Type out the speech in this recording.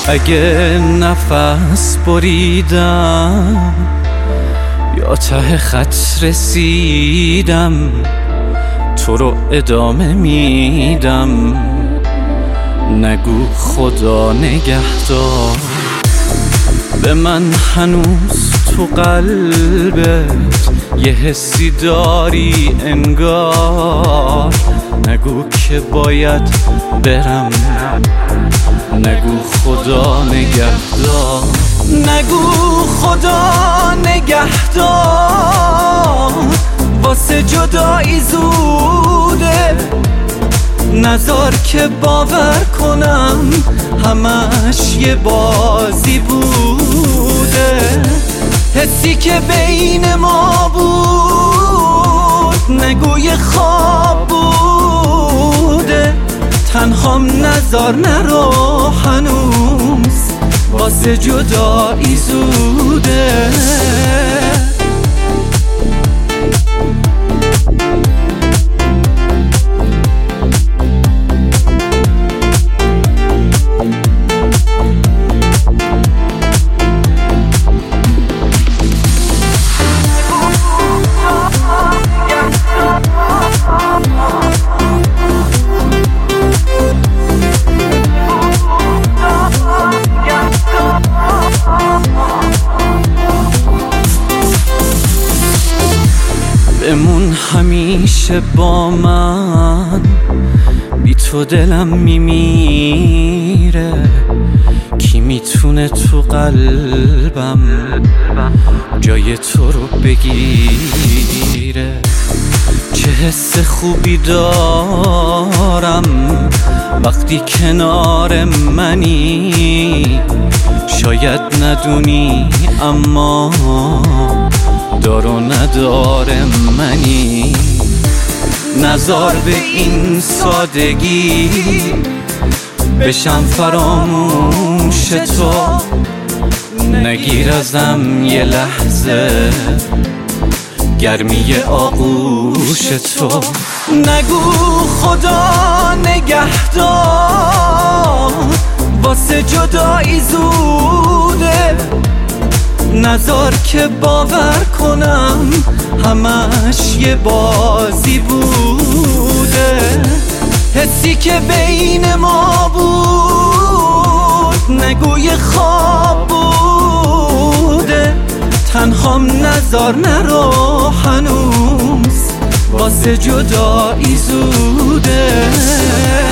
اگه نفس بریدم یا ته خط رسیدم، تو رو ادامه میدم. نگو خدا نگهدار، به من هنوز تو قلبت یه حسی داری انگار. نگو که باید برم، نگو خدا نگهدار، نگو خدا نگهدار. واسه جدایی زوده، نذار که باور کنم همش یه بازی بوده. حسی که بین ما بود نگو یه خواب بوده. تنهام نذار نرو هنوز، واسه جدایی زوده. بمون همیشه با من، بی تو دلم میمیره. کی میتونه تو قلبم جای تو رو بگیره؟ چه حس خوبی دارم وقتی کنار منی. شاید ندونی اما دار و ندار منی. نذار به این سادگی بشم فراموش تو. نگیر ازم یه لحظه گرمی آغوش تو. نگو خدا نگهدار، واسه جدایی زوده. نذار که باور کنم همش یه بازی بوده. حسی که بین ما بود نگو یه خواب بوده. تنهام نذار نرو هنوز، واسه جدایی زوده.